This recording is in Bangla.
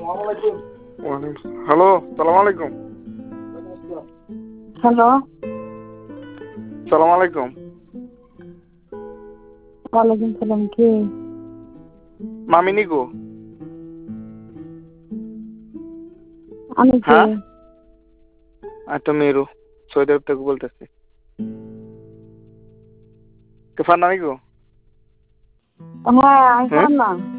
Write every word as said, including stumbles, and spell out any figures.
হ্যালো, সালাম আলাইকুম। হ্যালো, সালাম আলাইকুম। ওয়ালাইকুম সালাম। কে? মামিনি গো। আমি কে? হ্যাঁ, আমি তো মেরু সৌদি আরব থেকে বলতেছি। কে ফান্না গো? হ্যাঁ, আমি হুম, না